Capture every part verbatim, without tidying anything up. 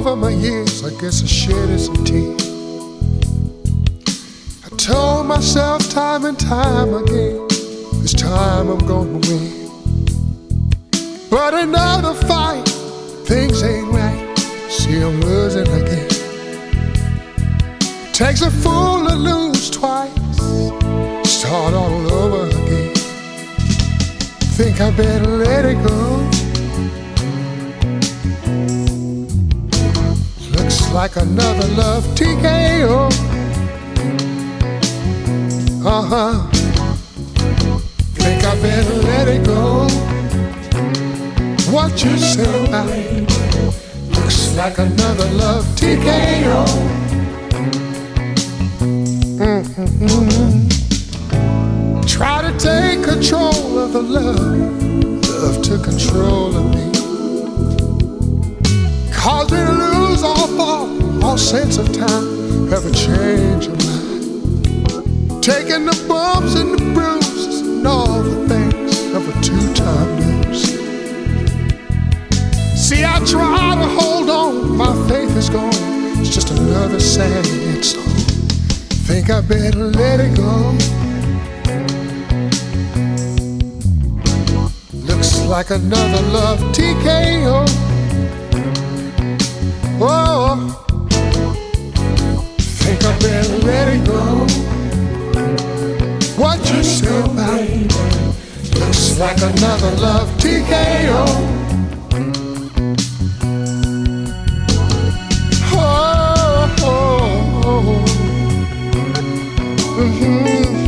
over my years, I guess I shedded some tears. I told myself time and time again, this time I'm gonna win. But another fight, things ain't right, see I'm losing again. Takes a fool to lose twice, start all over again. Think I better let it go. Looks like another love T K O. Uh-huh. Think I better let it go. What you say about it? Looks like another love T K O. Mm-hmm. Try to take control of the love, love took control of me. Caused me to lose all thought, all sense of time, ever change of mind. Taking the bumps and the bruises and all the things of a two-time lose. See, I try to hold on, my faith is gone, it's just another sad song. Think I better let it go. Looks like another love T K O. Oh, think I better let it go. What you say about it? Looks like another love T K O. Oh, oh, oh. Mm-hmm.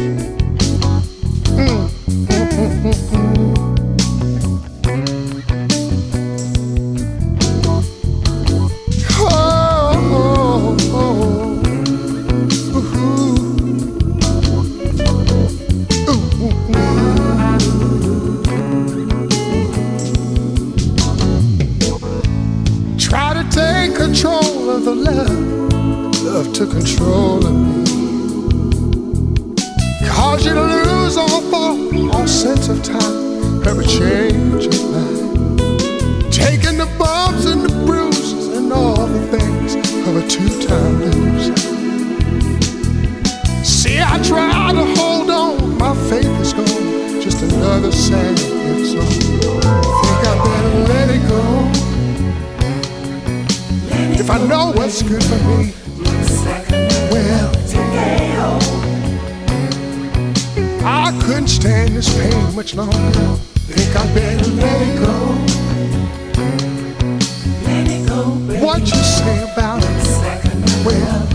Control of the love, love took control of me. Cause you to lose all thought, all sense of time, every change of mind. Taking the bumps and the bruises and all the things of a two-time loser. See, I try to hold on, my faith is gone, just another sad song. Think I better let it go. If I know what's good for me, well, I couldn't stand this pain much longer. Think I better let it go. What you say about it? Well,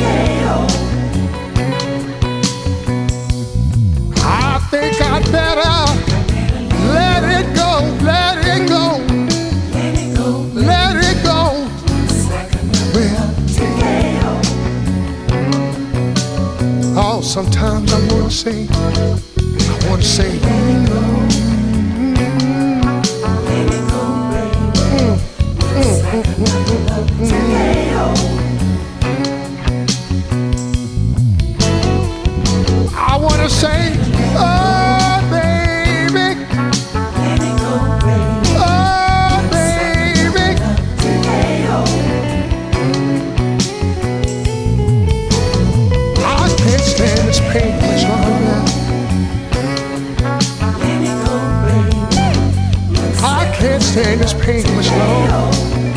I think I'd better let it go, let it go. Oh, sometimes I wanna say, I wanna say, mm, mm, mm, mm, mm. I wanna say, oh baby, oh baby. I can't stand this pain much longer. I can't stand this pain much longer.